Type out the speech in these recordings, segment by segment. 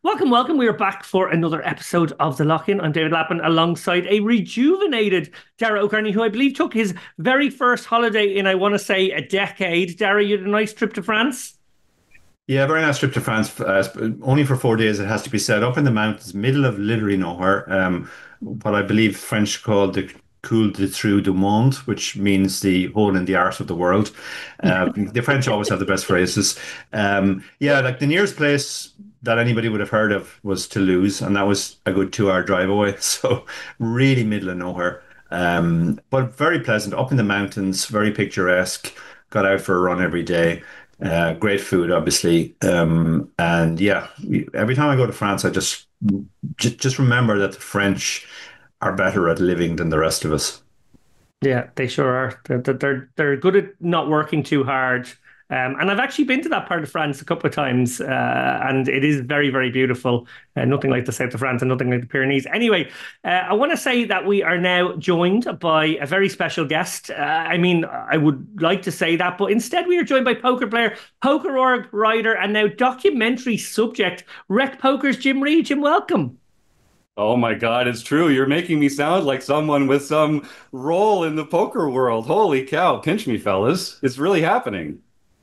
Welcome, welcome. We are back for another episode of The Lock-In. I'm David Lappin alongside a rejuvenated Dara O'Kearney, who I believe took his very first holiday in, I want to say, a decade. Dara, you had a nice trip to France? Yeah, very nice trip to France. Only for 4 days, it has to be said. Up in the mountains, middle of literally nowhere. What I believe French call the Cul de Trou du Monde, which means the hole in the arse of the world. The French always have the best phrases. Yeah, like the nearest place that anybody would have heard of was Toulouse, and that was a good 2 hour drive away. So really middle of nowhere. But very pleasant, up in the mountains, very picturesque. Got out for a run every day. Great food, obviously, and yeah, every time I go to France, I just remember that the French are better at living than the rest of us. Yeah, they sure are. They're good at not working too hard. And I've actually been to that part of France a couple of times, and it is very, very beautiful. Nothing like the south of France and nothing like the Pyrenees. Anyway, I want to say that we are now joined by a very special guest. I would like to say that, but instead we are joined by poker player, poker org writer, and now documentary subject, Rec Poker's Jim Reed. Jim, welcome. Oh my God, it's true. You're making me sound like someone with some role in the poker world. Holy cow, pinch me, fellas. It's really happening.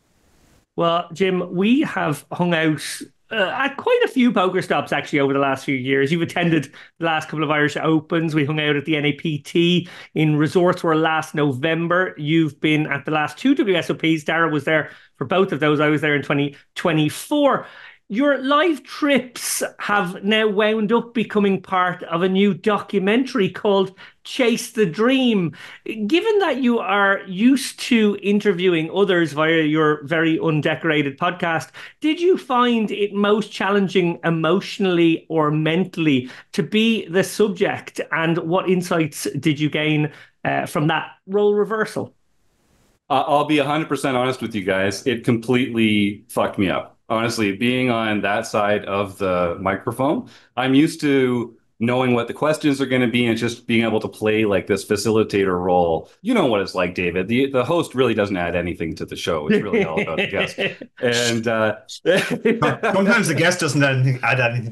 Well, Jim, we have hung out at quite a few poker stops actually over the last few years. You've attended the last couple of Irish Opens. We hung out at the NAPT in Resorts World last November. You've been at the last two WSOPs. Dara was there for both of those. I was there in 2024. Your live trips have now wound up becoming part of a new documentary called Chase the Dream. Given that you are used to interviewing others via your very undecorated podcast, did you find it most challenging emotionally or mentally to be the subject? And what insights did you gain from that role reversal? I'll be 100% honest with you guys. It completely fucked me up. Honestly, being on that side of the microphone, I'm used to knowing what the questions are going to be and just being able to play like this facilitator role. You know what it's like, David. The host really doesn't add anything to the show. It's really all about the guest. And Sometimes the guest doesn't add anything to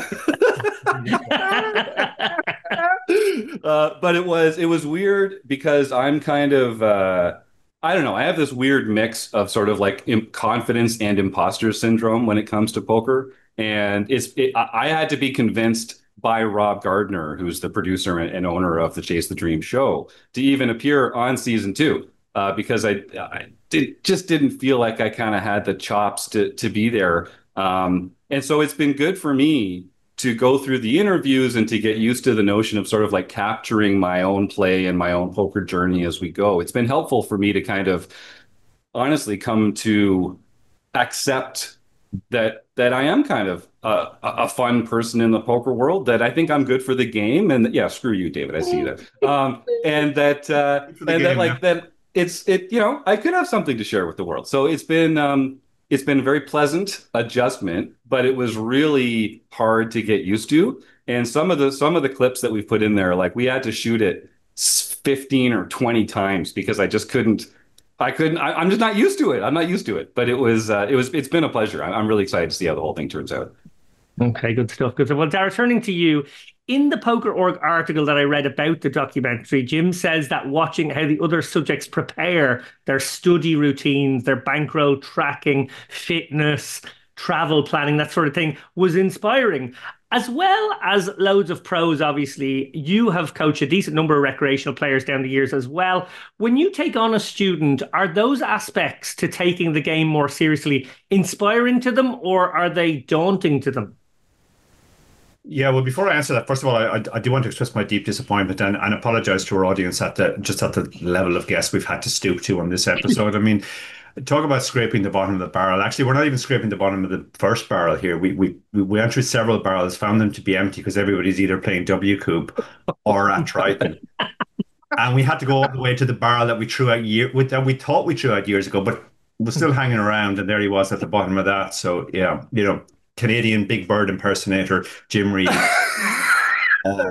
the show. But it was weird because I'm kind of I don't know. I have this weird mix of sort of like confidence and imposter syndrome when it comes to poker, and I had to be convinced by Rob Gardner, who's the producer and owner of the Chase the Dream show, to even appear on season two, because just didn't feel like I kind of had the chops to be there. And so it's been good for me to go through the interviews and to get used to the notion of sort of like capturing my own play and my own poker journey as we go. It's been helpful for me to kind of honestly come to accept that I am kind of a fun person in the poker world, that I think I'm good for the game. And yeah, screw you, David. I see that. That I could have something to share with the world. So it's been a very pleasant adjustment, but it was really hard to get used to. And some of the clips that we've put in there, like we had to shoot it 15 or 20 times because I just couldn't. I'm just not used to it. I'm not used to it. But it's been a pleasure. I'm really excited to see how the whole thing turns out. Okay, good stuff. Good stuff. Well, Dara, turning to you, in the Poker Org article that I read about the documentary, Jim says that watching how the other subjects prepare their study routines, their bankroll tracking, fitness, travel planning, that sort of thing, was inspiring. As well as loads of pros, obviously, you have coached a decent number of recreational players down the years as well. When you take on a student, are those aspects to taking the game more seriously inspiring to them, or are they daunting to them? Yeah, well, before I answer that, first of all, I do want to express my deep disappointment and apologize to our audience at the level of guests we've had to stoop to on this episode. I mean, talk about scraping the bottom of the barrel. Actually, we're not even scraping the bottom of the first barrel here. We went through several barrels, found them to be empty because everybody's either playing W Coup or at Triton. And we had to go all the way to the barrel that that we thought we threw out years ago, but was still hanging around, and there he was at the bottom of that. So yeah, Canadian Big Bird impersonator Jim Reed.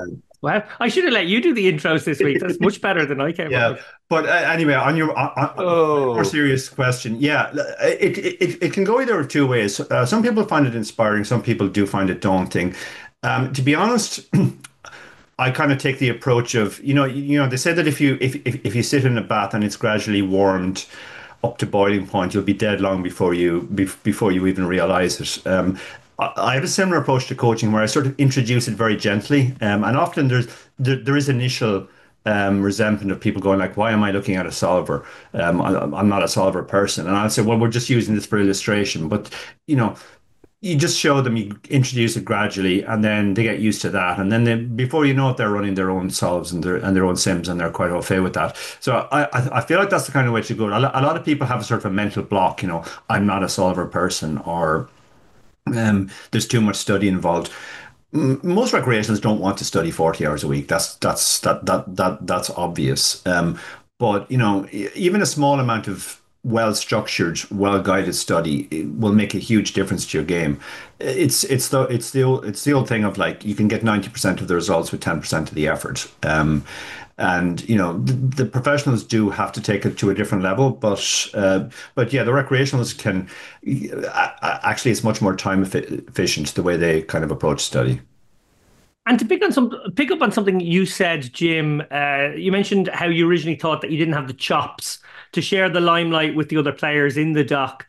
Well, I should have let you do the intros this week. That's much better than I came up Yeah, with. but anyway, on your more Oh, serious question, yeah, it can go either of two ways. Some people find it inspiring, some people do find it daunting. To be honest, I kind of take the approach of, they say that if you sit in a bath and it's gradually warmed up to boiling point, you'll be dead long before you even realize it. I have a similar approach to coaching where I sort of introduce it very gently, and often there is initial resentment of people going like, "Why am I looking at a solver? I'm not a solver person." And I'll say, "Well, we're just using this for illustration." But you know, you just show them, you introduce it gradually, and then they get used to that, and then before you know it, they're running their own solves and their own sims, and they're quite au fait with that. So I feel like that's the kind of way to go. A lot of people have a sort of a mental block, I'm not a solver person, or there's too much study involved. Most recreationals don't want to study 40 hours a week. That's obvious. But even a small amount of well-structured, well-guided study will make a huge difference to your game. It's the old thing of like you can get 90% of the results with 10% of the effort. And the professionals do have to take it to a different level, but yeah, the recreationals can actually, it's much more time efficient the way they kind of approach study. And to pick up on something you said, Jim, you mentioned how you originally thought that you didn't have the chops to share the limelight with the other players in the doc.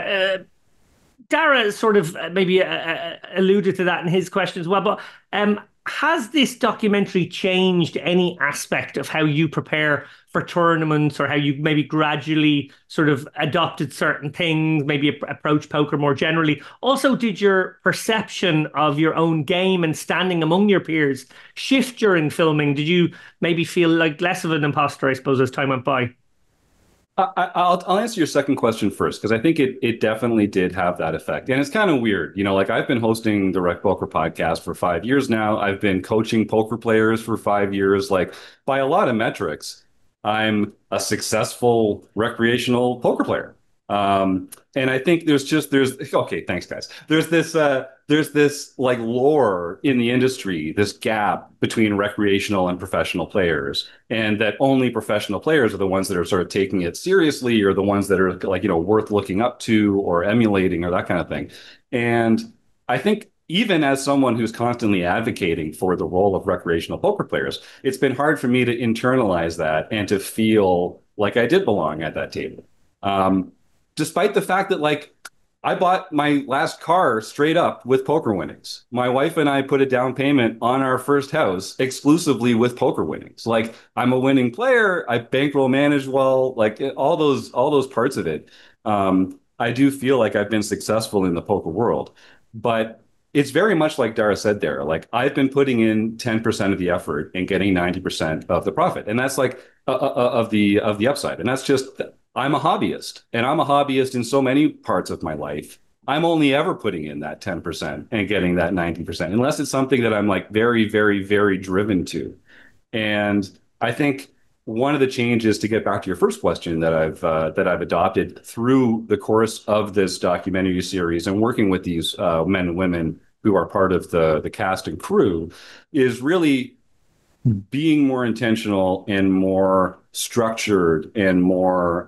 Dara sort of maybe alluded to that in his question as well, but has this documentary changed any aspect of how you prepare for tournaments, or how you maybe gradually sort of adopted certain things, maybe approach poker more generally? Also, did your perception of your own game and standing among your peers shift during filming? Did you maybe feel like less of an imposter, I suppose, as time went by? I'll answer your second question first, because I think it definitely did have that effect. And it's kind of weird. Like I've been hosting the Rec Poker podcast for 5 years now. I've been coaching poker players for 5 years. Like by a lot of metrics, I'm a successful recreational poker player. And I think there's okay, thanks guys. There's this like lore in the industry, this gap between recreational and professional players, and that only professional players are the ones that are sort of taking it seriously, or the ones that are like, worth looking up to or emulating or that kind of thing. And I think even as someone who's constantly advocating for the role of recreational poker players, it's been hard for me to internalize that and to feel like I did belong at that table. Despite the fact that like I bought my last car straight up with poker winnings. My wife and I put a down payment on our first house exclusively with poker winnings. Like I'm a winning player. I bankroll manage well, like all those parts of it. I do feel like I've been successful in the poker world, but it's very much like Dara said there. Like I've been putting in 10% of the effort and getting 90% of the profit. And that's like of the upside. And that's just, I'm a hobbyist, and I'm a hobbyist in so many parts of my life. I'm only ever putting in that 10% and getting that 90%, unless it's something that I'm like very, very, very driven to. And I think one of the changes, to get back to your first question, that I've adopted through the course of this documentary series and working with these men and women who are part of the cast and crew, is really being more intentional and more structured and more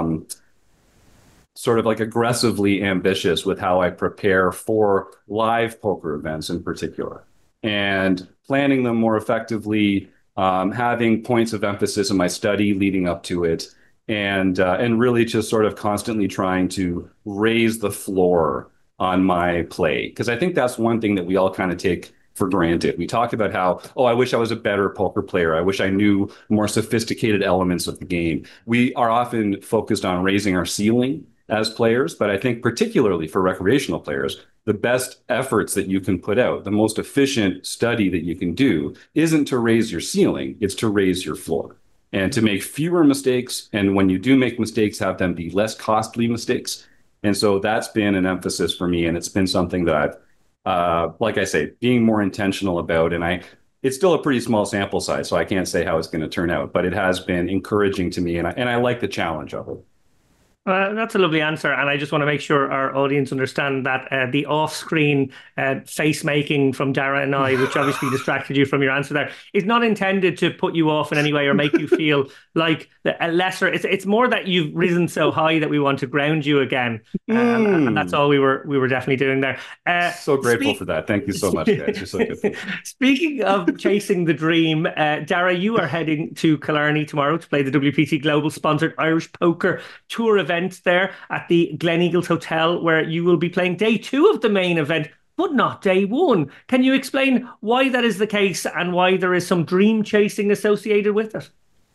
sort of like aggressively ambitious with how I prepare for live poker events in particular, and planning them more effectively, having points of emphasis in my study leading up to it, and really just sort of constantly trying to raise the floor on my play. Because I think that's one thing that we all kind of take for granted. We talked about how, I wish I was a better poker player. I wish I knew more sophisticated elements of the game. We are often focused on raising our ceiling as players, but I think particularly for recreational players, the best efforts that you can put out, the most efficient study that you can do, isn't to raise your ceiling, it's to raise your floor and to make fewer mistakes. And when you do make mistakes, have them be less costly mistakes. And so that's been an emphasis for me. And it's been something that I've, like I say, being more intentional about. And it's still a pretty small sample size, so I can't say how it's going to turn out, but it has been encouraging to me. And I like the challenge of it. That's a lovely answer, and I just want to make sure our audience understand that the off-screen face making from Dara and I, which obviously distracted you from your answer there, is not intended to put you off in any way or make you feel like a lesser. It's more that you've risen so high that we want to ground you again, and that's all we were definitely doing there. So grateful for that. Thank you so much, guys. You're so good. Speaking of chasing the dream, Dara, you are heading to Killarney tomorrow to play the WPT Global sponsored Irish Poker Tour event there at the Gleneagles Hotel, where you will be playing day 2 of the main event, but not day 1. Can you explain why that is the case and why there is some dream chasing associated with it?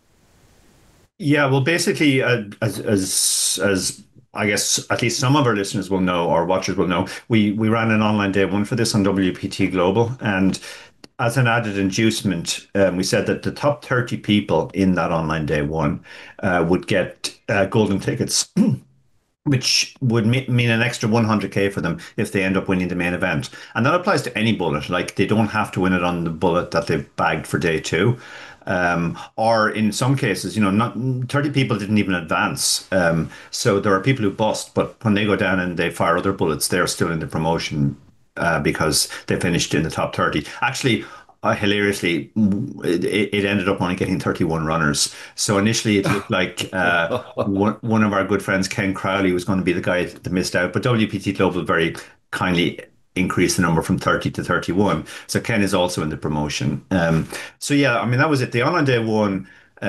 Yeah, well, basically, as I guess at least some of our listeners will know or watchers will know, we ran an online day 1 for this on WPT Global, and as an added inducement, we said that the top 30 people in that online day 1 would get golden tickets, which would mean an extra 100K for them if they end up winning the main event. And that applies to any bullet. Like, they don't have to win it on the bullet that they've bagged for day 2. Or in some cases, not 30 people didn't even advance. So there are people who bust, but when they go down and they fire other bullets, they're still in the promotion because they finished in the top 30. Actually, hilariously, it ended up only getting 31 runners. So initially it looked like one of our good friends, Ken Crowley, was going to be the guy that missed out. But WPT Global very kindly increased the number from 30 to 31. So Ken is also in the promotion. So yeah, I mean, that was it. The online day 1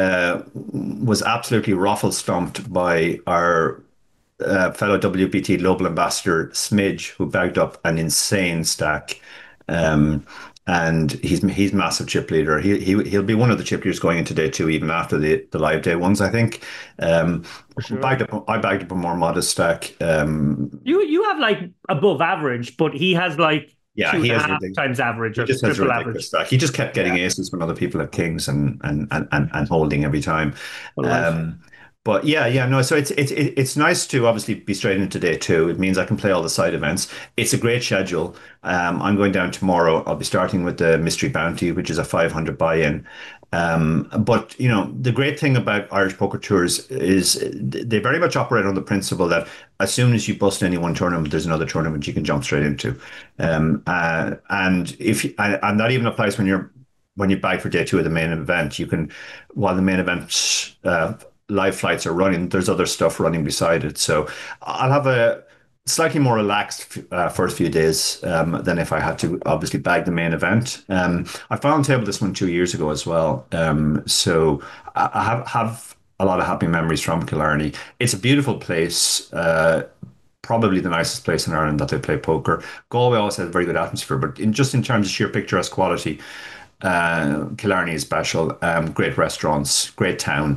was absolutely ruffle stomped by our fellow WPT Global Ambassador Smidge, who bagged up an insane stack. And he's massive chip leader. He'll be one of the chip leaders going into day 2, even after the live day 1s, I think. Sure. I bagged up a more modest stack. You have like above average, but he has like He has 2.5 times average or just has triple ridiculous average. stack. He just kept getting aces when other people have kings and holding every time. Well, right. But yeah, no. So it's nice to obviously be straight into day 2. It means I can play all the side events. It's a great schedule. I'm going down tomorrow. I'll be starting with the Mystery Bounty, which is a 500 buy-in. But the great thing about Irish Poker Tours is they very much operate on the principle that as soon as you bust any one tournament, there's another tournament you can jump straight into. And that even applies when you bag for day 2 of the main event. You can, while the main event live flights are running, there's other stuff running beside it. So I'll have a slightly more relaxed first few days than if I had to obviously bag the main event. I found table this one 2 years ago as well. So I have a lot of happy memories from Killarney. It's a beautiful place. Probably the nicest place in Ireland that they play poker. Galway also has a very good atmosphere, but in terms of sheer picturesque quality, Killarney is special. Great restaurants, great town,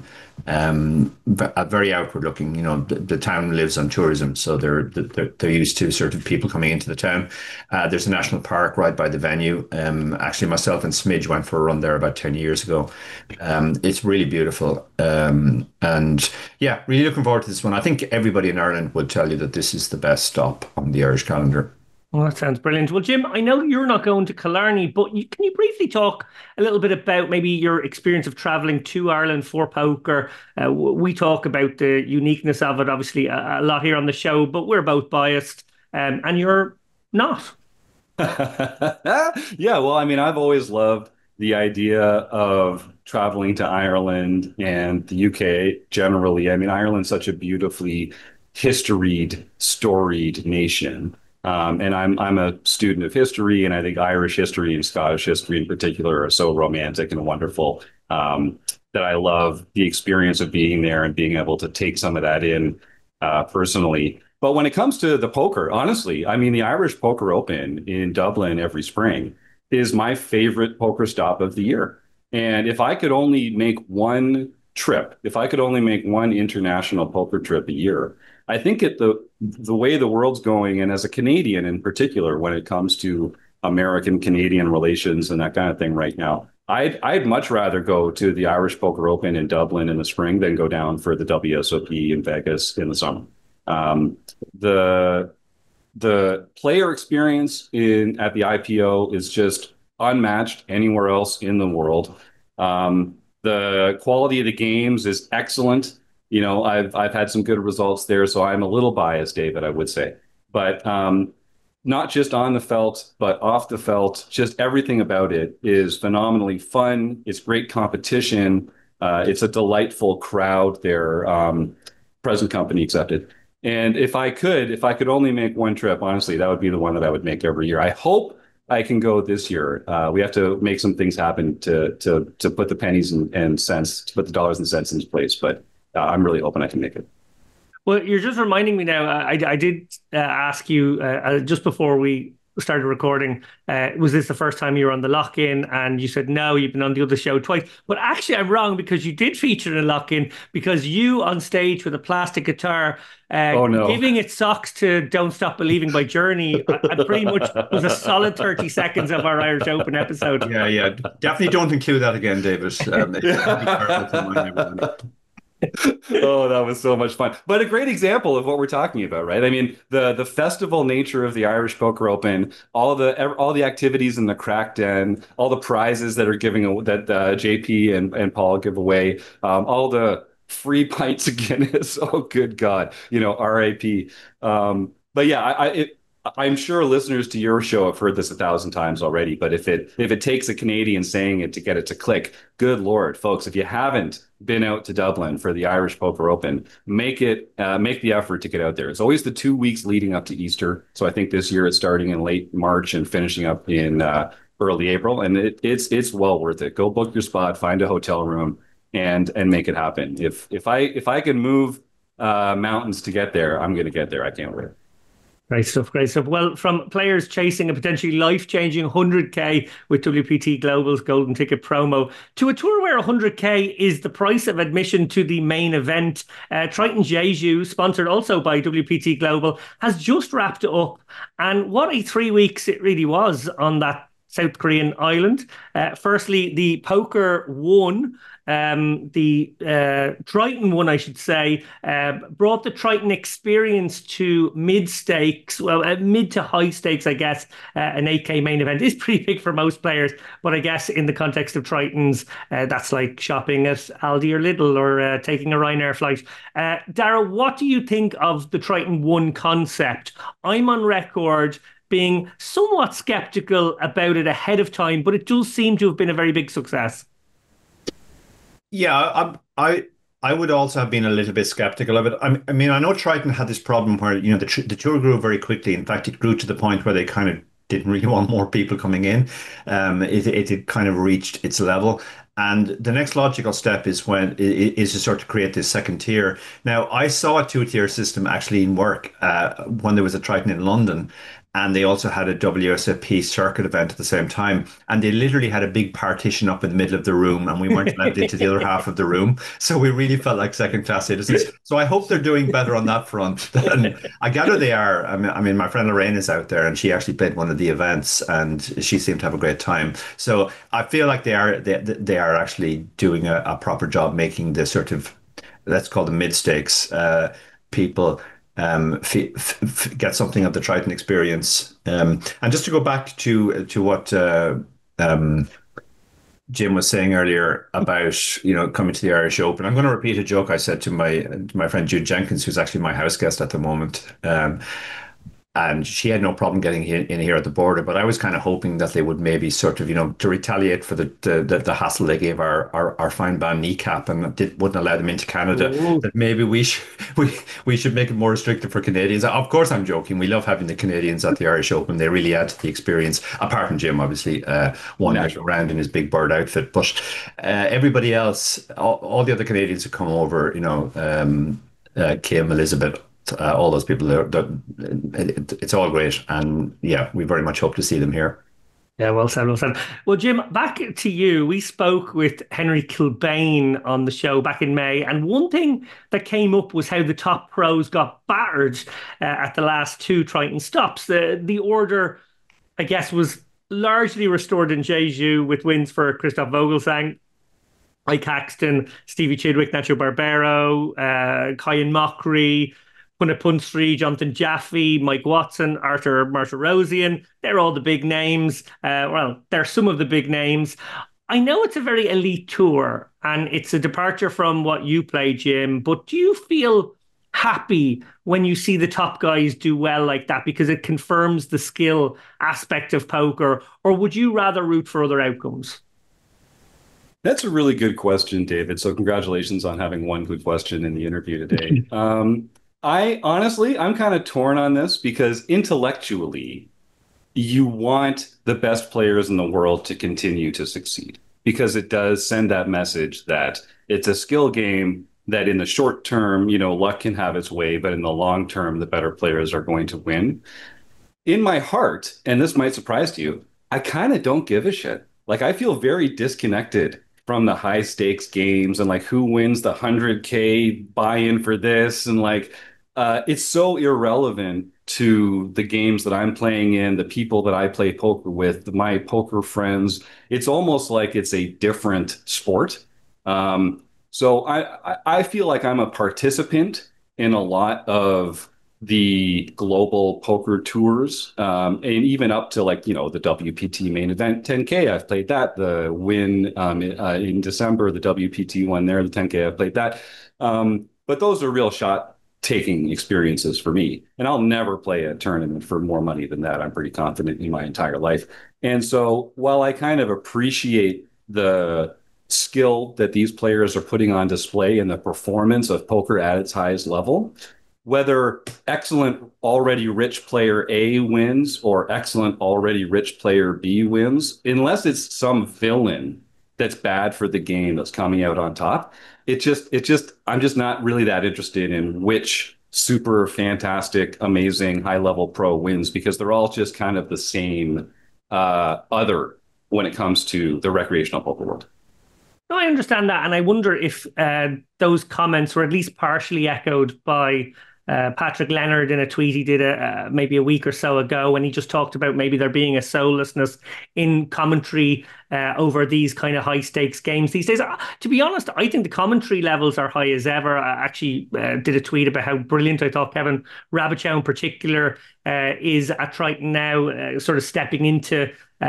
very outward looking. The town lives on tourism, so they're used to sort of people coming into the town. There's a national park right by the venue. Actually, myself and Smidge went for a run there about 10 years ago. It's really beautiful, and yeah, really looking forward to this one. I think everybody in Ireland would tell you that this is the best stop on the Irish calendar. Well, that sounds brilliant. Well, Jim, I know you're not going to Killarney, but can you briefly talk a little bit about maybe your experience of traveling to Ireland for poker? We talk about the uniqueness of it, obviously, a lot here on the show, but we're both biased, and you're not. Yeah, well, I mean, I've always loved the idea of traveling to Ireland and the UK generally. I mean, Ireland's such a beautifully historied, storied nation. And I'm a student of history, and I think Irish history and Scottish history in particular are so romantic and wonderful that I love the experience of being there and being able to take some of that in personally. But when it comes to the poker, honestly, I mean, the Irish Poker Open in Dublin every spring is my favorite poker stop of the year. And if I could only make one trip, if I could only make one international poker trip a year, I think the way the world's going, and as a Canadian in particular, when it comes to American-Canadian relations and that kind of thing right now, I'd much rather go to the Irish Poker Open in Dublin in the spring than go down for the WSOP in Vegas in the summer. The player experience at the IPO is just unmatched anywhere else in the world. The quality of the games is excellent. I've had some good results there, so I'm a little biased, David, I would say. But not just on the felt, but off the felt, just everything about it is phenomenally fun. It's great competition. It's a delightful crowd there, present company accepted. And if I could only make one trip, honestly, that would be the one that I would make every year. I hope I can go this year. We have to make some things happen to put the pennies and cents, to put the dollars and cents into place. But I'm really hoping I can make it. Well, you're just reminding me now. I did ask you just before we started recording, was this the first time you were on the lock-in? And you said no, you've been on the other show twice. But actually, I'm wrong, because you did feature in a lock-in, because you on stage with a plastic guitar, Oh no. giving it socks to "Don't Stop Believing" by Journey. I pretty much was a solid 30 seconds of our Irish Open episode. Yeah. Definitely don't include that again, David. It's gonna be terrible to remind everyone. Oh, that was so much fun. But a great example of what we're talking about, right? I mean, the festival nature of the Irish Poker Open, all the activities in the Crack Den, all the prizes that are that JP and Paul give away, all the free pints of Guinness. Oh, good God, RAP. But yeah, I'm sure listeners to your show have heard this 1,000 times already, but if it takes a Canadian saying it to get it to click, good Lord, folks, if you haven't been out to Dublin for the Irish Poker Open, make the effort to get out there. It's always the 2 weeks leading up to Easter. So I think this year it's starting in late March and finishing up in early April. And it's well worth it. Go book your spot, find a hotel room, and make it happen. If I can move mountains to get there, I'm going to get there. I can't wait. Great stuff, great stuff. Well, from players chasing a potentially life-changing 100K with WPT Global's golden ticket promo to a tour where 100K is the price of admission to the main event, Triton Jeju, sponsored also by WPT Global, has just wrapped it up. And what a 3 weeks it really was on that South Korean island. Firstly, the poker won. The Triton one, I should say, brought the Triton experience to mid stakes, mid to high stakes, I guess. An 8K main event is pretty big for most players, but I guess in the context of Tritons, that's like shopping at Aldi or Lidl or taking a Ryanair flight. Darragh, what do you think of the Triton 1 concept? I'm on record being somewhat skeptical about it ahead of time, but it does seem to have been a very big success. Yeah, I would also have been a little bit skeptical of it. I mean, I know Triton had this problem where the tour grew very quickly. In fact, it grew to the point where they kind of didn't really want more people coming in. It had kind of reached its level. And the next logical step is to sort of create this second tier. Now, I saw a two-tier system actually in work when there was a Triton in London. And they also had a WSOP circuit event at the same time. And they literally had a big partition up in the middle of the room, and we weren't allowed into the other half of the room. So we really felt like second-class citizens. So I hope they're doing better on that front. And I gather they are. I mean, my friend Lorraine is out there, and she actually played one of the events, and she seemed to have a great time. So I feel like they are actually doing a proper job making the sort of, let's call them mid-stakes people get something of the Triton experience. And just to go back to what Jim was saying earlier about coming to the Irish Open, I'm going to repeat a joke I said to my friend Jude Jenkins, who's actually my house guest at the moment. And she had no problem getting in here at the border, but I was kind of hoping that they would maybe sort of, to retaliate for the hassle they gave our fine band Kneecap and wouldn't allow them into Canada. Ooh. That maybe we should make it more restrictive for Canadians. Of course, I'm joking. We love having the Canadians at the Irish Open. They really add to the experience. Apart from Jim, obviously, one round in his big bird outfit, but everybody else, all the other Canadians who come over, Kim, Elizabeth. All those people, it's all great. And yeah, we very much hope to see them here. Yeah, well said, well said. Well, Jim, back to you. We spoke with Henry Kilbane on the show back in May, and one thing that came up was how the top pros got battered at the last two Triton stops. The order, I guess, was largely restored in Jeju with wins for Christoph Vogelsang, Ike Caxton, Stevie Chidwick, Nacho Barbero, Kyan Mockery, Punit Punstri, Jonathan Jaffe, Mike Watson, Arthur Martirosian. They're all the big names. They're some of the big names. I know it's a very elite tour and it's a departure from what you play, Jim, but do you feel happy when you see the top guys do well like that because it confirms the skill aspect of poker, or would you rather root for other outcomes? That's a really good question, David. So congratulations on having one good question in the interview today. I honestly, I'm kind of torn on this because intellectually, you want the best players in the world to continue to succeed because it does send that message that it's a skill game that in the short term, luck can have its way, but in the long term, the better players are going to win. In my heart, and this might surprise you, I kind of don't give a shit. Like I feel very disconnected from the high stakes games and like who wins the 100K buy-in for this and like it's so irrelevant to the games that I'm playing in, the people that I play poker with, my poker friends. It's almost like it's a different sport. So I feel like I'm a participant in a lot of the global poker tours, and even up to like, the WPT main event 10K. I've played that. The win in December, the WPT one there, the 10K, I've played that. But those are real shot taking experiences for me. And I'll never play a tournament for more money than that. I'm pretty confident in my entire life. And so while I kind of appreciate the skill that these players are putting on display and the performance of poker at its highest level, whether excellent already rich player A wins or excellent already rich player B wins, unless it's some villain that's bad for the game that's coming out on top, I'm just not really that interested in which super fantastic, amazing, high level pro wins because they're all just kind of the same other when it comes to the recreational poker world. No, I understand that. And I wonder if those comments were at least partially echoed by Patrick Leonard in a tweet he did maybe a week or so ago when he just talked about maybe there being a soullessness in commentary over these kind of high stakes games these days. To be honest, I think the commentary levels are high as ever. I actually did a tweet about how brilliant I thought Kevin Rabichow in particular is at Triton now, sort of stepping into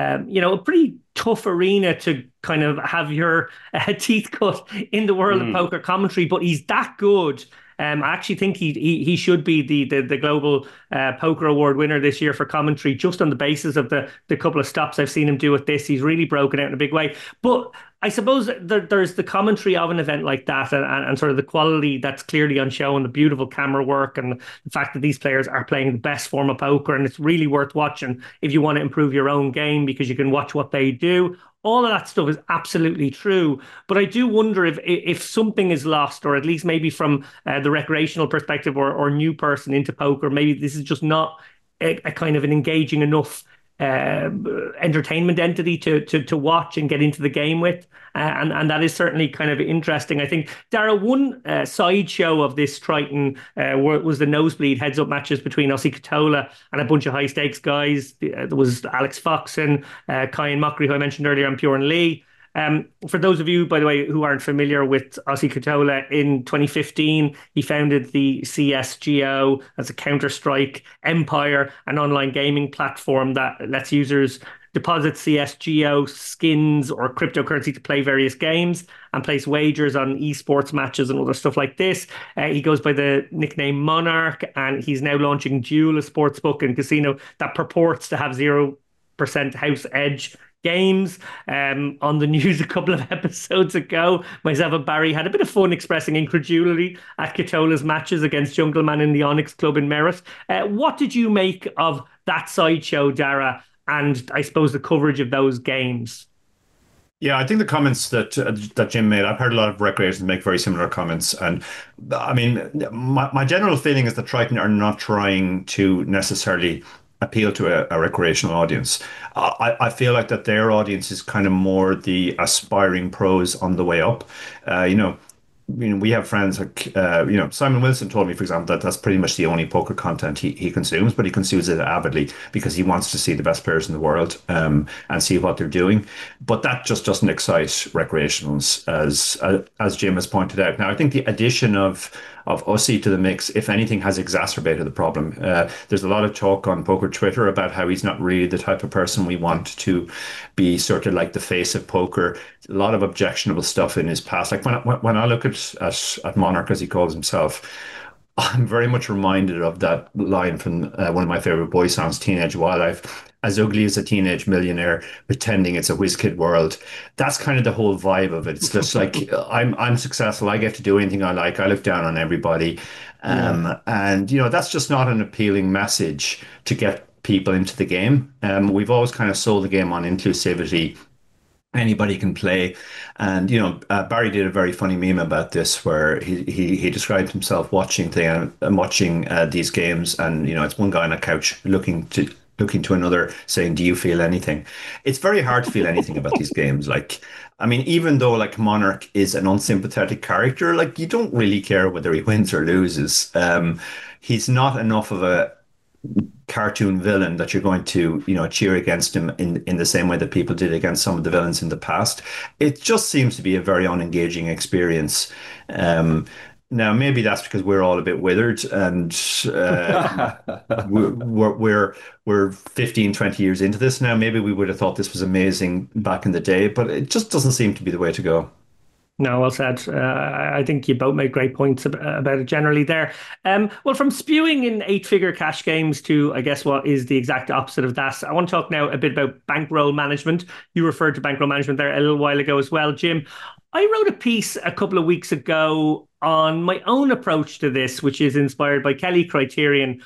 a pretty tough arena to kind of have your teeth cut in the world of poker commentary, but he's that good. I actually think he should be the global poker award winner this year for commentary, just on the basis of the couple of stops I've seen him do with this. He's really broken out in a big way. But I suppose there's the commentary of an event like that and sort of the quality that's clearly on show and the beautiful camera work and the fact that these players are playing the best form of poker, and it's really worth watching if you want to improve your own game because you can watch what they do. All of that stuff is absolutely true. But I do wonder if something is lost, or at least maybe from the recreational perspective or new person into poker, maybe this is just not a kind of an engaging enough entertainment entity to watch and get into the game with. And that is certainly kind of interesting. I think, Dara, one sideshow of this Triton was the nosebleed heads-up matches between Ossie Katola and a bunch of high-stakes guys. There was Alex Fox and Kyan Mockery, who I mentioned earlier, and Bjorn Lee. For those of you, by the way, who aren't familiar with Ossie Katola, in 2015, he founded the CSGO as a Counter-Strike empire, an online gaming platform that lets users deposit CSGO skins or cryptocurrency to play various games and place wagers on esports matches and other stuff like this. He goes by the nickname Monarch, and he's now launching Duel, a sportsbook and casino that purports to have 0% house edge games. On the news a couple of episodes ago, myself and Barry had a bit of fun expressing incredulity at Katola's matches against Jungleman in the Onyx Club in Merritt. What did you make of that sideshow, Dara, and I suppose the coverage of those games? Yeah, I think the comments that Jim made, I've heard a lot of recreations make very similar comments. And I mean, my general feeling is that Triton are not trying to necessarily appeal to a recreational audience. I feel like that their audience is kind of more the aspiring pros on the way up. We have friends like, Simon Wilson told me, for example, that that's pretty much the only poker content he consumes, but he consumes it avidly because he wants to see the best players in the world and see what they're doing. But that just doesn't excite recreationals, as Jim has pointed out. Now, I think the addition of of Aussie to the mix, if anything, has exacerbated the problem. There's a lot of talk on poker Twitter about how he's not really the type of person we want to be sort of like the face of poker. A lot of objectionable stuff in his past. Like when I look at Monarch, as he calls himself, I'm very much reminded of that line from one of my favorite boy songs, Teenage Wildlife. As ugly as a teenage millionaire pretending it's a whiz kid world. That's kind of the whole vibe of it. It's just like I'm successful. I get to do anything I like. I look down on everybody, and that's just not an appealing message to get people into the game. We've always kind of sold the game on inclusivity. Anybody can play, and Barry did a very funny meme about this, where he described himself watching these games, and it's one guy on a couch looking to another, saying, "Do you feel anything?" It's very hard to feel anything about these games. Like, I mean, even though like Monarch is an unsympathetic character, like you don't really care whether he wins or loses. He's not enough of a cartoon villain that you're going to cheer against him in the same way that people did against some of the villains in the past. It just seems to be a very unengaging experience. Now maybe that's because we're all a bit withered, and we're 15, 20 years into this now. Maybe we would have thought this was amazing back in the day, but it just doesn't seem to be the way to go. No, well said. I think you both made great points about it generally there. Well, from spewing in eight-figure cash games to, I guess, what is the exact opposite of that, I want to talk now a bit about bankroll management. You referred to bankroll management there a little while ago as well, Jim. I wrote a piece a couple of weeks ago on my own approach to this, which is inspired by Kelly Criterion.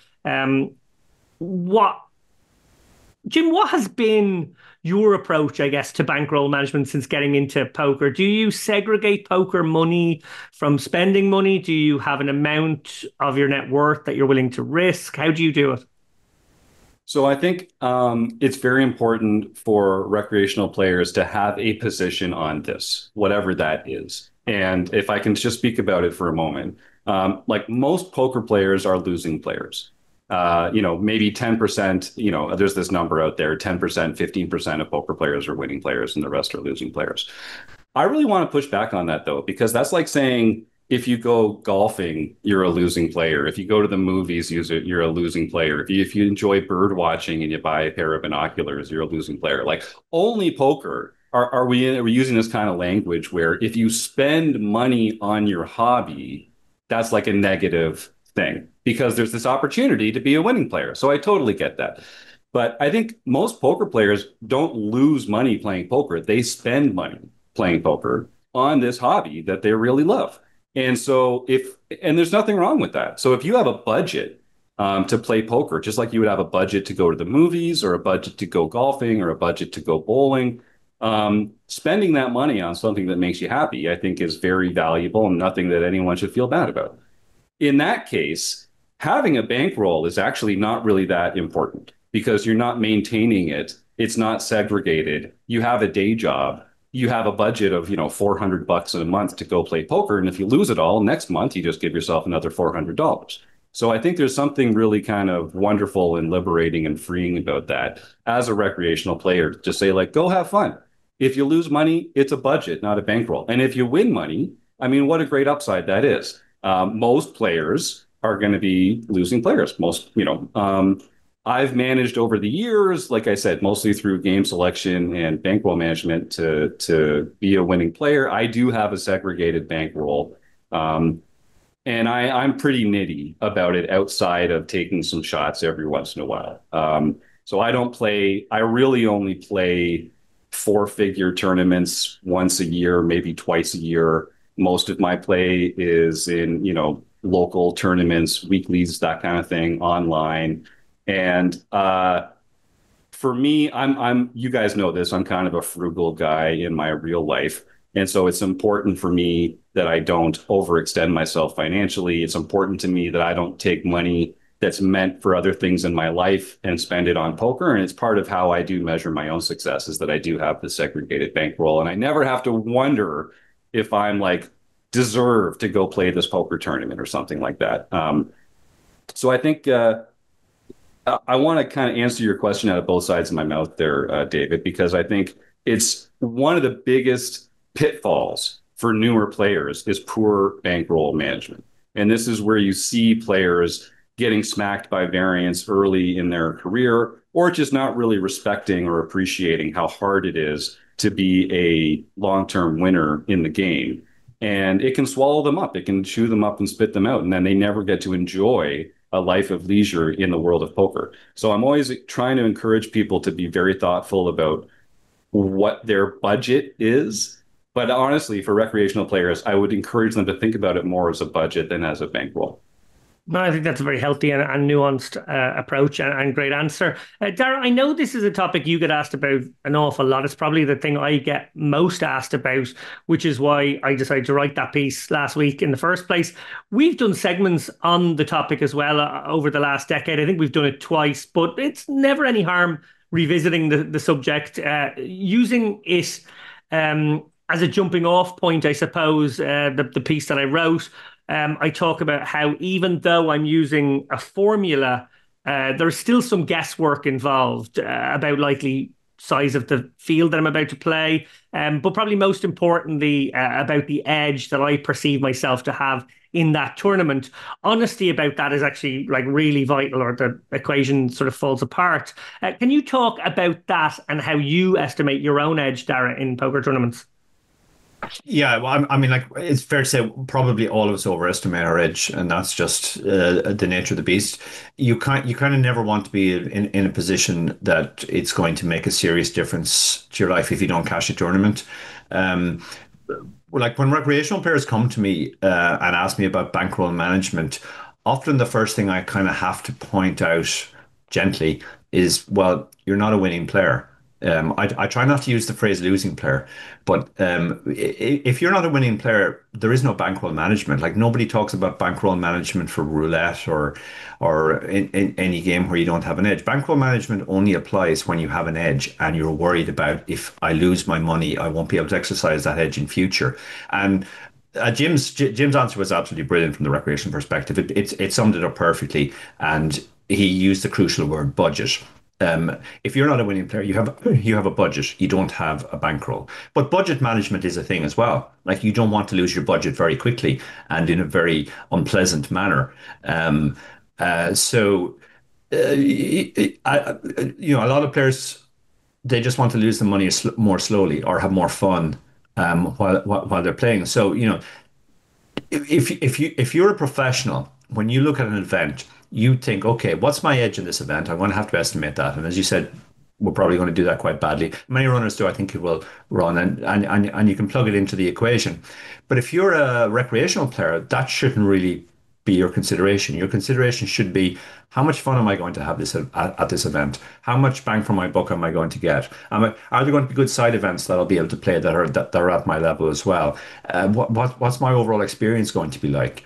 Jim, what has been your approach, I guess, to bankroll management since getting into poker? Do you segregate poker money from spending money? Do you have an amount of your net worth that you're willing to risk? How do you do it? So I think it's very important for recreational players to have a position on this, whatever that is. And if I can just speak about it for a moment, like most poker players are losing players. Maybe 10%, there's this number out there, 10%, 15% of poker players are winning players and the rest are losing players. I really want to push back on that, though, because that's like saying if you go golfing, you're a losing player. If you go to the movies, you're a losing player. If you enjoy bird watching and you buy a pair of binoculars, you're a losing player. Like only poker are we using this kind of language where if you spend money on your hobby, that's like a negative thing because there's this opportunity to be a winning player. So I totally get that. But I think most poker players don't lose money playing poker. They spend money playing poker on this hobby that they really love. And so and there's nothing wrong with that. So if you have a budget to play poker, just like you would have a budget to go to the movies or a budget to go golfing or a budget to go bowling, spending that money on something that makes you happy, I think is very valuable and nothing that anyone should feel bad about. In that case, having a bankroll is actually not really that important because you're not maintaining it. It's not segregated. You have a day job. You have a budget of, $400 a month to go play poker. And if you lose it all next month, you just give yourself another $400. So I think there's something really kind of wonderful and liberating and freeing about that as a recreational player to say, like, go have fun. If you lose money, it's a budget, not a bankroll. And if you win money, I mean, what a great upside that is. Most players are going to be losing players. I've managed over the years, like I said, mostly through game selection and bankroll management to be a winning player. I do have a segregated bankroll. And I'm pretty nitty about it outside of taking some shots every once in a while. So I really only play four-figure tournaments once a year, maybe twice a year. Most of my play is in, local tournaments, weeklies, that kind of thing, online. And for me, you guys know this, I'm kind of a frugal guy in my real life. And so it's important for me that I don't overextend myself financially. It's important to me that I don't take money that's meant for other things in my life and spend it on poker. And it's part of how I do measure my own success is that I do have the segregated bankroll. And I never have to wonder if I'm like deserve to go play this poker tournament or something like that. So I think I want to kind of answer your question out of both sides of my mouth there, David, because I think it's one of the biggest pitfalls for newer players is poor bankroll management. And this is where you see players getting smacked by variance early in their career, or just not really respecting or appreciating how hard it is to be a long-term winner in the game. And it can swallow them up. It can chew them up and spit them out. And then they never get to enjoy a life of leisure in the world of poker. So I'm always trying to encourage people to be very thoughtful about what their budget is. But honestly, for recreational players, I would encourage them to think about it more as a budget than as a bankroll. No, I think that's a very healthy and nuanced approach and great answer. Dara, I know this is a topic you get asked about an awful lot. It's probably the thing I get most asked about, which is why I decided to write that piece last week in the first place. We've done segments on the topic as well over the last decade. I think we've done it twice, but it's never any harm revisiting the subject, using it as a jumping off point, I suppose, the piece that I wrote. I talk about how even though I'm using a formula, there's still some guesswork involved about likely size of the field that I'm about to play, but probably most importantly about the edge that I perceive myself to have in that tournament. Honesty about that is actually like really vital, or the equation sort of falls apart. Can you talk about that and how you estimate your own edge, Dara, in poker tournaments? Yeah, well, I mean, like it's fair to say probably all of us overestimate our edge, and that's just the nature of the beast. You kind of never want to be in a position that it's going to make a serious difference to your life if you don't cash a tournament. Um, like when recreational players come to me and ask me about bankroll management, often the first thing I kind of have to point out gently is, well, you're not a winning player. I try not to use the phrase losing player, but if you're not a winning player, there is no bankroll management. Like nobody talks about bankroll management for roulette or in any game where you don't have an edge. Bankroll management only applies when you have an edge and you're worried about, if I lose my money, I won't be able to exercise that edge in future. And Jim's answer was absolutely brilliant from the recreation perspective. It summed it up perfectly, and he used the crucial word budget. If you're not a winning player, you have a budget. You don't have a bankroll. But budget management is a thing as well. Like you don't want to lose your budget very quickly and in a very unpleasant manner. So, a lot of players, they just want to lose the money more slowly or have more fun while they're playing. So, if you're a professional, when you look at an event, you think, okay, what's my edge in this event? I'm going to have to estimate that. And as you said, we're probably going to do that quite badly. Many runners do, I think, who will run, and you can plug it into the equation. But if you're a recreational player, that shouldn't really be your consideration. Your consideration should be, how much fun am I going to have at this event? How much bang for my buck am I going to get? Are there going to be good side events that I'll be able to play that are at my level as well? What's my overall experience going to be like?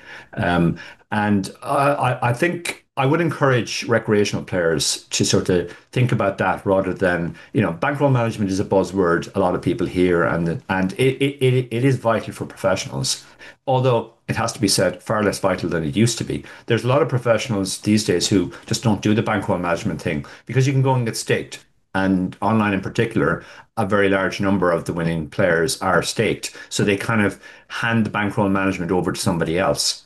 And I think I would encourage recreational players to sort of think about that rather than, bankroll management is a buzzword a lot of people hear, and it is vital for professionals. Although it has to be said, far less vital than it used to be. There's a lot of professionals these days who just don't do the bankroll management thing because you can go and get staked. And online in particular, a very large number of the winning players are staked. So they kind of hand the bankroll management over to somebody else.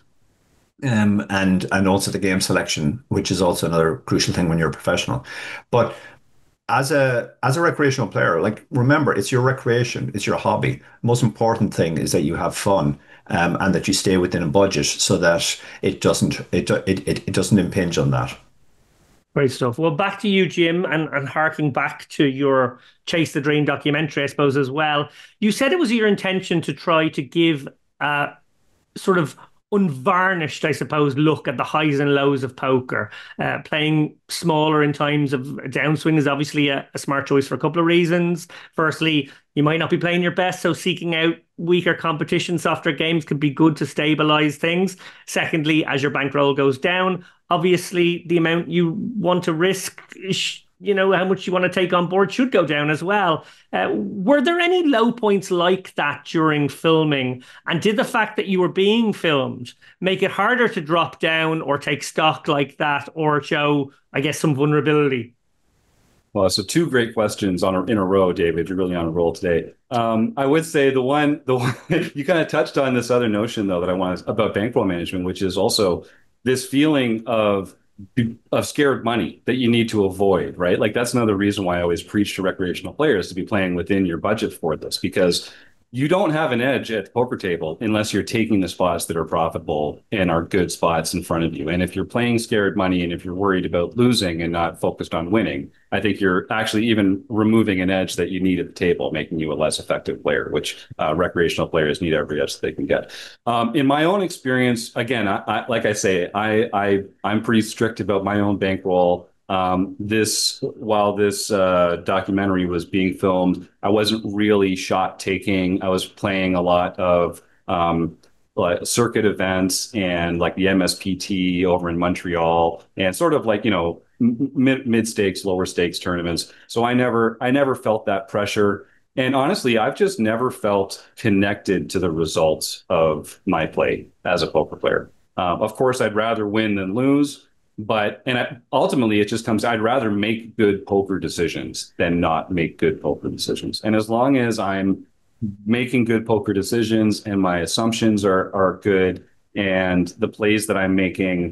And also the game selection, which is also another crucial thing when you're a professional. But as a recreational player, like remember, it's your recreation, it's your hobby. Most important thing is that you have fun, and that you stay within a budget so that it doesn't impinge on that. Great stuff. Well, back to you, Jim, and harking back to your Chase the Dream documentary, I suppose, as well. You said it was your intention to try to give a sort of unvarnished, I suppose, look at the highs and lows of poker. Playing smaller in times of downswing is obviously a smart choice for a couple of reasons. Firstly, you might not be playing your best, so seeking out weaker competition, softer games could be good to stabilize things. Secondly, as your bankroll goes down, obviously the amount you want to risk, how much you want to take on board should go down as well. Were there any low points like that during filming? And did the fact that you were being filmed make it harder to drop down or take stock like that, or show, I guess, some vulnerability? Well, so two great questions in a row, David. You're really on a roll today. I would say the one you kind of touched on this other notion though that I want about bankroll management, which is also this feeling of scared money that you need to avoid, right? Like that's another reason why I always preach to recreational players to be playing within your budget for this, because you don't have an edge at the poker table unless you're taking the spots that are profitable and are good spots in front of you. And if you're playing scared money and if you're worried about losing and not focused on winning, I think you're actually even removing an edge that you need at the table, making you a less effective player, which recreational players need every edge that they can get. In my own experience, again, like I say, I'm pretty strict about my own bankroll. While this documentary was being filmed, I wasn't really shot taking. I was playing a lot of like circuit events and like the MSPT over in Montreal and sort of like, mid stakes, lower stakes tournaments. So I never felt that pressure. And honestly, I've just never felt connected to the results of my play as a poker player. Of course, I'd rather win than lose. Ultimately, it just comes, I'd rather make good poker decisions than not make good poker decisions. And as long as I'm making good poker decisions and my assumptions are good and the plays that I'm making,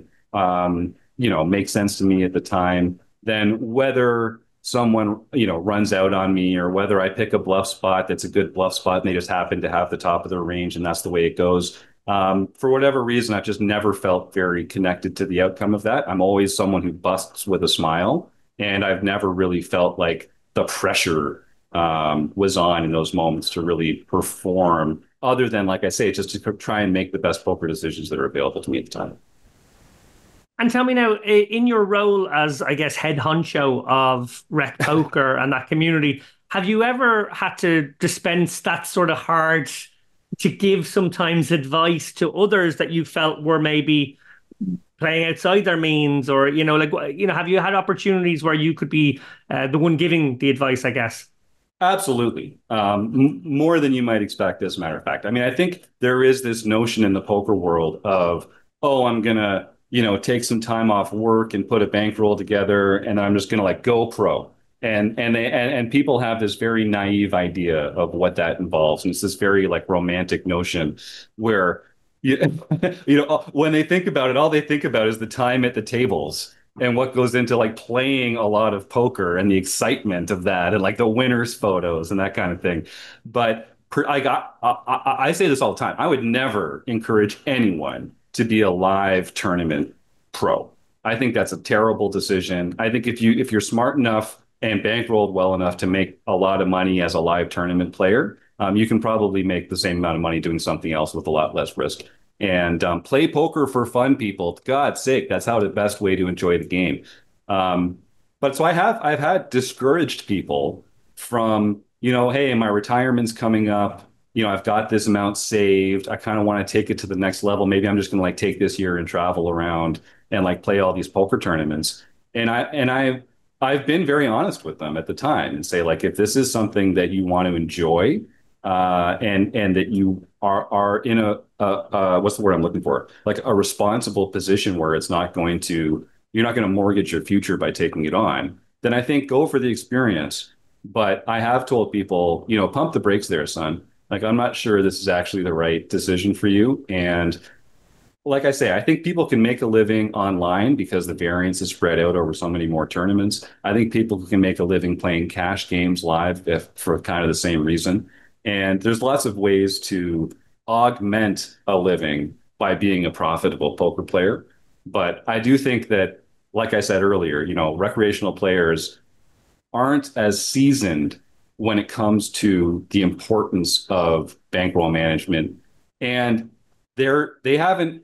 make sense to me at the time, then whether someone, runs out on me or whether I pick a bluff spot that's a good bluff spot and they just happen to have the top of their range and that's the way it goes. For whatever reason, I've just never felt very connected to the outcome of that. I'm always someone who busts with a smile, and I've never really felt like the pressure was on in those moments to really perform, other than, like I say, just to try and make the best poker decisions that are available to me at the time. And tell me now, in your role as, I guess, head honcho of Rec Poker and that community, have you ever had to dispense that sort of hard to give sometimes advice to others that you felt were maybe playing outside their means, or have you had opportunities where you could be the one giving the advice, I guess? Absolutely. More than you might expect, as a matter of fact. I mean, I think there is this notion in the poker world of, oh, I'm gonna take some time off work and put a bankroll together and I'm just gonna like go pro. And people have this very naive idea of what that involves. And it's this very like romantic notion where when they think about it, all they think about is the time at the tables and what goes into like playing a lot of poker and the excitement of that and like the winners photos and that kind of thing. But I say this all the time. I would never encourage anyone to be a live tournament pro. I think that's a terrible decision. I think if you're smart enough and bankrolled well enough to make a lot of money as a live tournament player, you can probably make the same amount of money doing something else with a lot less risk. And play poker for fun, people. For God's sake, that's how the best way to enjoy the game. But so I've had discouraged people from, hey, my retirement's coming up. I've got this amount saved. I kind of want to take it to the next level. Maybe I'm just going to like take this year and travel around and like play all these poker tournaments. And I've been very honest with them at the time and say, like, if this is something that you want to enjoy, and that you are in a what's the word I'm looking for? Like a responsible position where you're not going to mortgage your future by taking it on, then I think go for the experience. But I have told people, pump the brakes there, son. Like, I'm not sure this is actually the right decision for you. And like I say, I think people can make a living online because the variance is spread out over so many more tournaments. I think people can make a living playing cash games live for kind of the same reason. And there's lots of ways to augment a living by being a profitable poker player. But I do think that, like I said earlier, recreational players aren't as seasoned when it comes to the importance of bankroll management. And they haven't.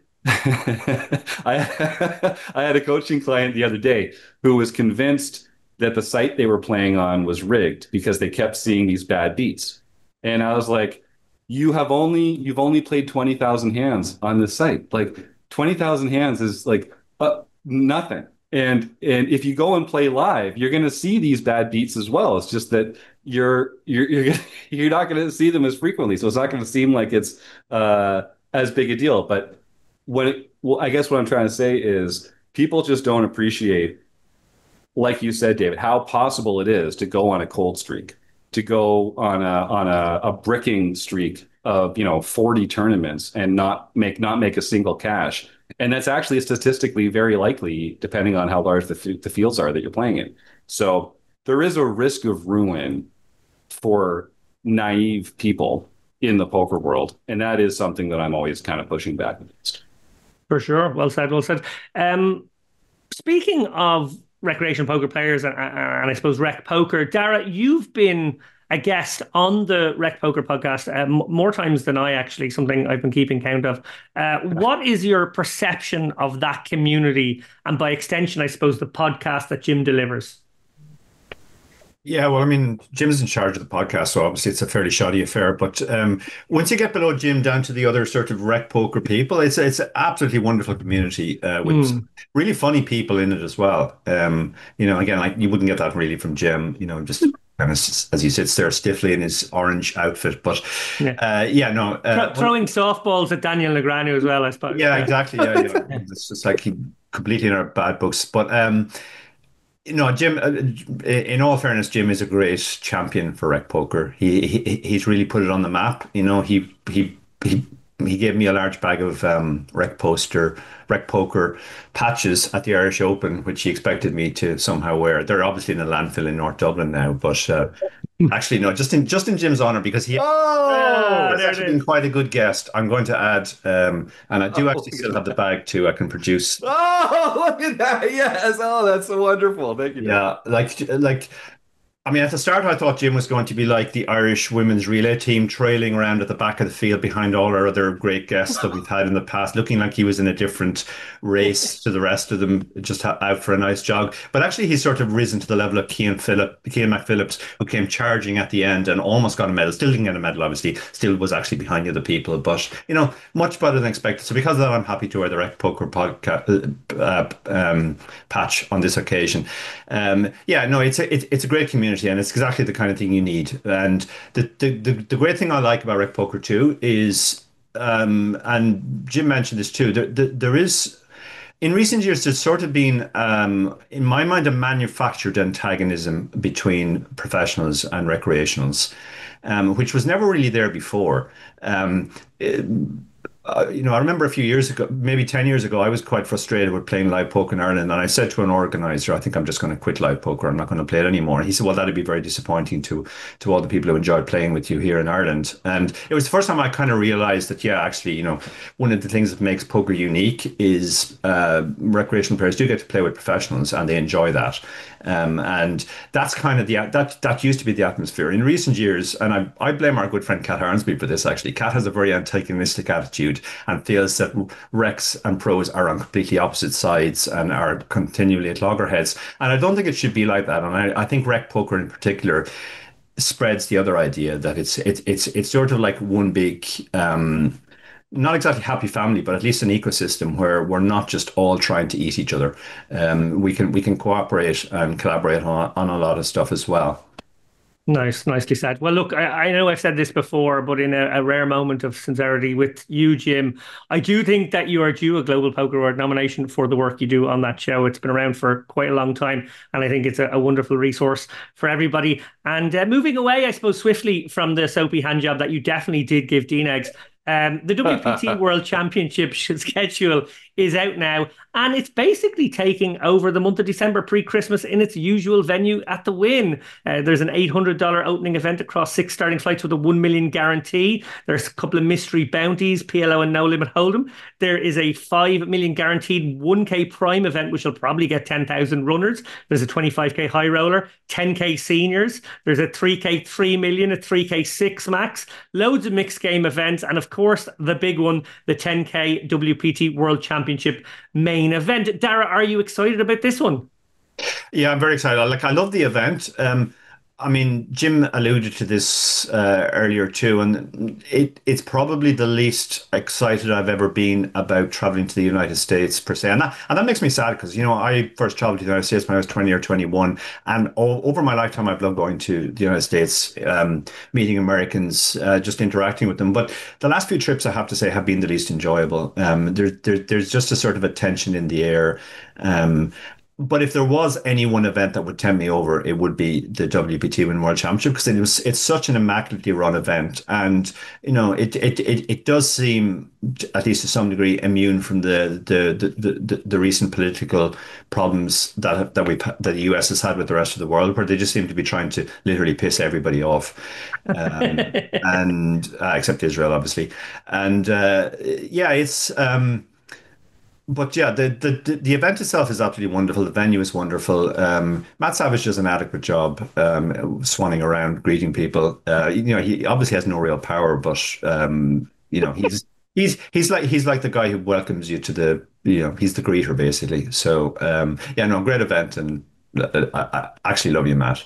I had a coaching client the other day who was convinced that the site they were playing on was rigged because they kept seeing these bad beats. And I was like, you've only played 20,000 hands on this site. Like 20,000 hands is like nothing. And if you go and play live, you're going to see these bad beats as well. It's just that you're not going to see them as frequently. So it's not going to seem like it's as big a deal. But I guess what I'm trying to say is people just don't appreciate like you said, David, how possible it is to go on a cold streak, to go on a bricking streak of 40 tournaments and not make a single cash. And that's actually statistically very likely, depending on how large the fields are that you're playing in. So there is a risk of ruin for naive people in the poker world, and that is something that I'm always kind of pushing back against. For sure. Well said. Well said. Speaking of recreational poker players and I suppose Rec Poker, Dara, you've been a guest on the Rec Poker podcast more times than I actually, something I've been keeping count of. What is your perception of that community and by extension, I suppose, the podcast that Jim delivers? Yeah, well, I mean, Jim's in charge of the podcast, so obviously it's a fairly shoddy affair. But once you get below Jim down to the other sort of rec poker people, it's an absolutely wonderful community with some really funny people in it as well. Again, like you wouldn't get that really from Jim. Just kind of, as he sits there stiffly in his orange outfit. But throwing softballs at Daniel Negreanu as well, I suppose. Yeah, exactly. Yeah. It's just like he completely in our bad books, but. Jim. In all fairness, Jim is a great champion for rec poker. He's really put it on the map. He gave me a large bag of rec poker patches at the Irish Open, which he expected me to somehow wear. They're obviously in a landfill in North Dublin now, but actually no, just in Jim's honor, because he has actually been quite a good guest. I'm going to add, and I do actually still have the bag too. I can produce. Oh, look at that! Yes, that's so wonderful. Thank you. Yeah, like. I mean, at the start, I thought Jim was going to be like the Irish women's relay team trailing around at the back of the field behind all our other great guests that we've had in the past, looking like he was in a different race to the rest of them, just out for a nice jog. But actually, he's sort of risen to the level of Cian McPhillips, who came charging at the end and almost got a medal. Still didn't get a medal, obviously. Still was actually behind the other people, but, much better than expected. So because of that, I'm happy to wear the Rec Poker podcast patch on this occasion. It's a great community. And it's exactly the kind of thing you need. And the great thing I like about Rec Poker too is, and Jim mentioned this too, there is, in recent years, there's sort of been, in my mind, a manufactured antagonism between professionals and recreationals, which was never really there before. I remember a few years ago, maybe 10 years ago, I was quite frustrated with playing live poker in Ireland. And I said to an organizer, I think I'm just going to quit live poker. I'm not going to play it anymore. And he said, well, that'd be very disappointing to all the people who enjoy playing with you here in Ireland. And it was the first time I kind of realized that, actually, one of the things that makes poker unique is recreational players do get to play with professionals and they enjoy that. And that's kind of that used to be the atmosphere. In recent years, and I blame our good friend Kat Harnsby for this, actually. Kat has a very antagonistic attitude and feels that Recs and pros are on completely opposite sides and are continually at loggerheads. And I don't think it should be like that. And I think Rec Poker in particular spreads the other idea that it's sort of like one big not exactly happy family, but at least an ecosystem where we're not just all trying to eat each other. We can cooperate and collaborate on a lot of stuff as well. Nice, nicely said. Well, look, I know I've said this before, but in a rare moment of sincerity with you, Jim, I do think that you are due a Global Poker Award nomination for the work you do on that show. It's been around for quite a long time, and I think it's a wonderful resource for everybody. And moving away, I suppose, swiftly from the soapy handjob that you definitely did give Dean Eggs, the WPT World Championship schedule is out now, and it's basically taking over the month of December pre-Christmas in its usual venue at the Wynn. There's an $800 opening event across 6 starting flights with a $1 million guarantee. There's a couple of mystery bounties, PLO and No Limit Hold'em. There is a $5 million guaranteed 1K Prime event, which will probably get 10,000 runners. There's a 25K High Roller, 10K Seniors. There's a 3K 3 million, a 3K 6 Max, loads of mixed game events, and of course, the big one, the 10K WPT World Championship main event. Dara, are you excited about this one? Yeah, I'm very excited. I love the event. I mean, Jim alluded to this earlier too, and it's probably the least excited I've ever been about traveling to the United States per se, and that makes me sad because I first traveled to the United States when I was 20 or 21, and over my lifetime I've loved going to the United States, meeting Americans, just interacting with them. But the last few trips, I have to say, have been the least enjoyable. There's just a sort of a tension in the air. But if there was any one event that would tempt me over, it would be the WPT Women World Championship because it's such an immaculately run event, and it does seem, at least to some degree, immune from the recent political problems that the US has had with the rest of the world, where they just seem to be trying to literally piss everybody off, and except Israel, obviously, and yeah, it's. But yeah, the event itself is absolutely wonderful. The venue is wonderful. Matt Savage does an adequate job swanning around, greeting people. He obviously has no real power, but he's like the guy who welcomes you to he's the greeter basically. So yeah, no, great event, and I actually love you, Matt.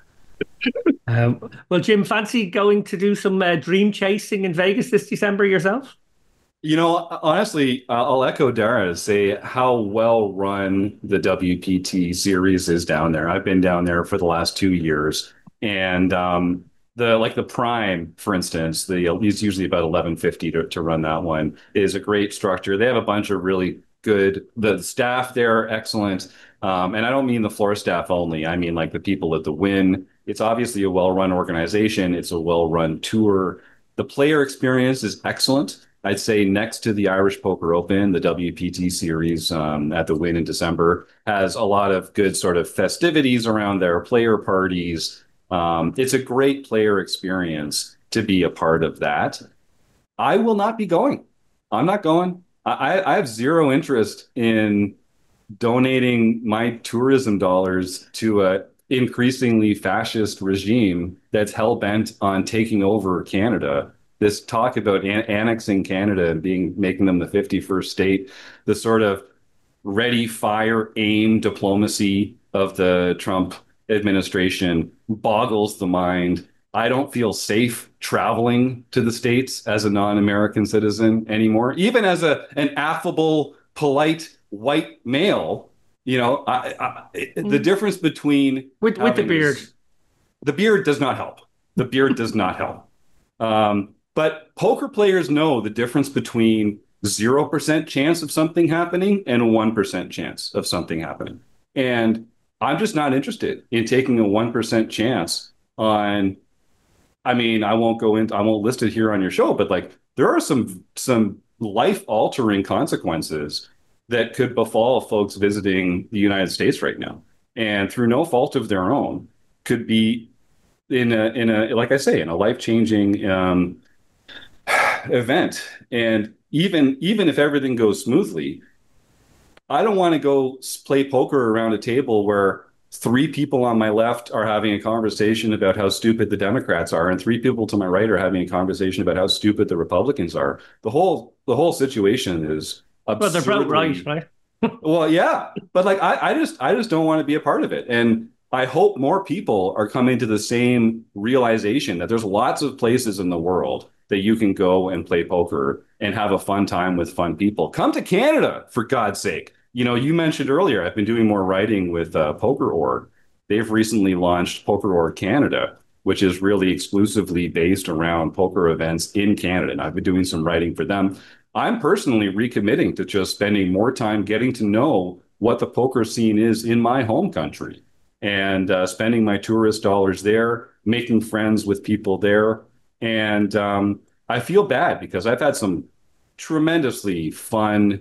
Well, Jim, fancy going to do some dream chasing in Vegas this December yourself? Honestly, I'll echo Dara to say how well run the WPT series is down there. I've been down there for the last 2 years, and the Prime, for instance, it's usually about 1150 to run that one, is a great structure. They have a bunch of really good. The staff there are excellent, and I don't mean the floor staff only. I mean like the people at the Wynn. It's obviously a well-run organization. It's a well-run tour. The player experience is excellent. I'd say next to the Irish Poker Open, the WPT series at the Wynn in December has a lot of good sort of festivities around their player parties. It's a great player experience to be a part of that. I will not be going. I'm not going. I have zero interest in donating my tourism dollars to a increasingly fascist regime that's hell-bent on taking over Canada. This talk about annexing Canada and making them the 51st state, the sort of ready, fire, aim diplomacy of the Trump administration boggles the mind. I don't feel safe traveling to the States as a non-American citizen anymore, even as an affable, polite white male. The difference between with the beard. The beard does not help. The beard does not help. But poker players know the difference between 0% chance of something happening and a 1% chance of something happening. And I'm just not interested in taking a 1% chance on, I won't list it here on your show, but like there are some life-altering consequences that could befall folks visiting the United States right now. And through no fault of their own, could be in a like I say, in a life-changing event. And even if everything goes smoothly, I don't want to go play poker around a table where 3 people on my left are having a conversation about how stupid the Democrats are, and 3 people to my right are having a conversation about how stupid the Republicans are. The whole situation is absurdly... Well, they're both right? Well, yeah, but like I just don't want to be a part of it. And I hope more people are coming to the same realization that there's lots of places in the world that you can go and play poker and have a fun time with fun people. Come to Canada, for God's sake. You mentioned earlier, I've been doing more writing with PokerOrg. They've recently launched PokerOrg Canada, which is really exclusively based around poker events in Canada. And I've been doing some writing for them. I'm personally recommitting to just spending more time getting to know what the poker scene is in my home country and spending my tourist dollars there, making friends with people there. And I feel bad because I've had some tremendously fun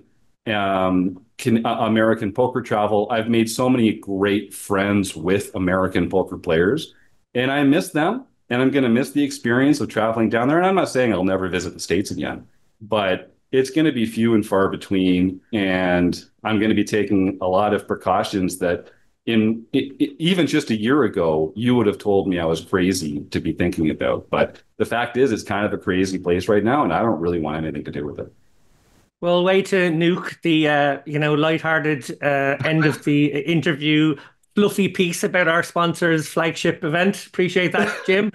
American poker travel. I've made so many great friends with American poker players, and I miss them. And I'm going to miss the experience of traveling down there. And I'm not saying I'll never visit the States again, but it's going to be few and far between. And I'm going to be taking a lot of precautions that even just a year ago, you would have told me I was crazy to be thinking about. But the fact is, it's kind of a crazy place right now, and I don't really want anything to do with it. Well, way to nuke the lighthearted end of the interview. Fluffy piece about our sponsor's flagship event. Appreciate that, Jim.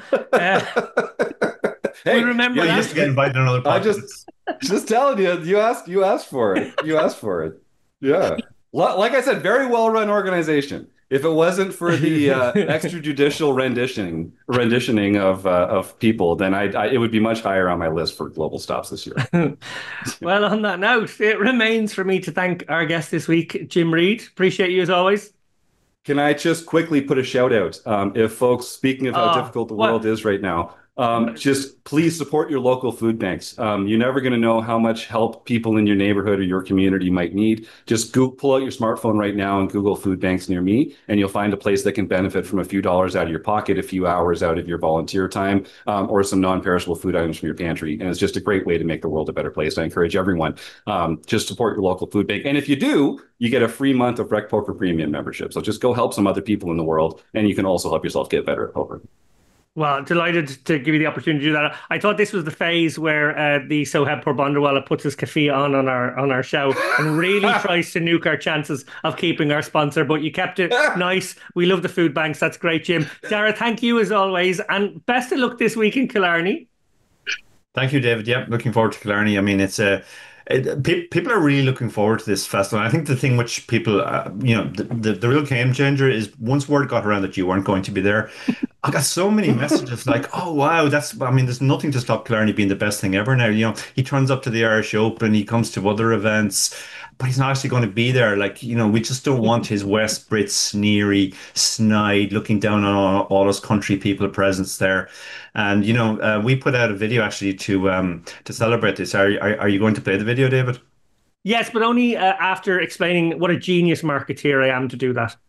Hey, we remember that. You used to get invited on another podcast. Just telling you, you asked for it. You asked for it. Yeah. Like I said, very well-run organization. If it wasn't for the extrajudicial renditioning of people, then it would be much higher on my list for global stops this year. Well, on that note, it remains for me to thank our guest this week, Jim Reid. Appreciate you as always. Can I just quickly put a shout out? If folks, speaking of how difficult the world is right now, just please support your local food banks. You're never going to know how much help people in your neighborhood or your community might need. Just pull out your smartphone right now and Google food banks near me, and you'll find a place that can benefit from a few dollars out of your pocket, a few hours out of your volunteer time, or some non-perishable food items from your pantry. And it's just a great way to make the world a better place. I encourage everyone, just support your local food bank. And if you do, you get a free month of Rec Poker Premium membership. So just go help some other people in the world, and you can also help yourself get better at poker. Well, delighted to give you the opportunity to do that. I thought this was the phase where the Sohaib Porbandawala puts his kafia on our show and really tries to nuke our chances of keeping our sponsor. But you kept it nice. We love the food banks. That's great, Jim. Dara, thank you as always, and best of luck this week in Killarney. Thank you, David. Yep, looking forward to Killarney. I mean, people are really looking forward to this festival. I think the thing which people, the real game changer is once word got around that you weren't going to be there, I got so many messages like, oh, wow, there's nothing to stop Killarney being the best thing ever now. He turns up to the Irish Open, he comes to other events, but he's not actually going to be there. We just don't want his West Brit sneery, snide, looking down on all us country people presence there. And, we put out a video actually to celebrate this. Are you going to play the video, David? Yes, but only after explaining what a genius marketeer I am to do that.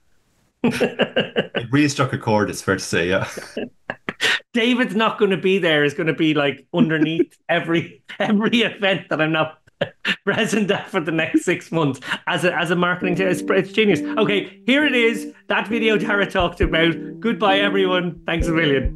It really struck a chord, it's fair to say, yeah. David's not going to be there is going to be like underneath every event that I'm not present at for the next 6 months as a marketing it's genius. Okay, here it is, that video Dara talked about. Goodbye everyone, thanks a million.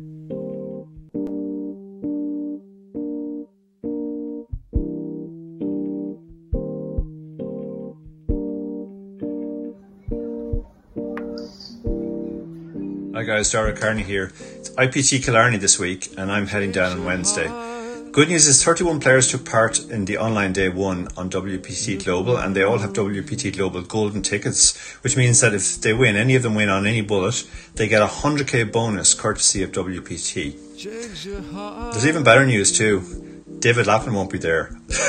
Hi guys, Dara Carney here. It's IPT Killarney this week and I'm heading down on Wednesday. Good news is 31 players took part in the online day one on WPT Global, and they all have WPT Global golden tickets, which means that if they win, any of them win on any bullet, they get a 100k bonus courtesy of WPT. There's even better news too. David Lappin won't be there.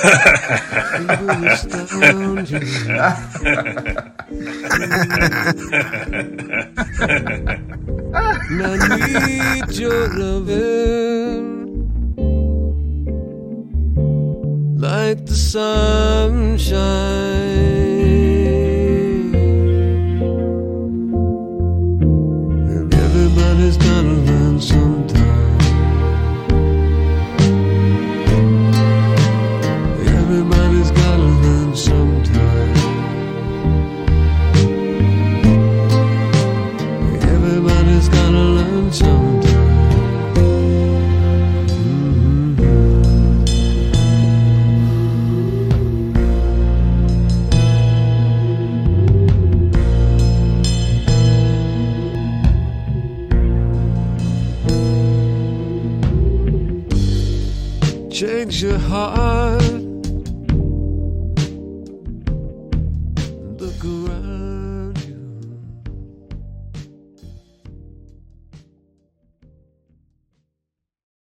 I need your loving like the sunshine, and everybody's gotta learn sometime. Everybody's gotta learn sometime. Everybody's gotta learn sometime. Change your heart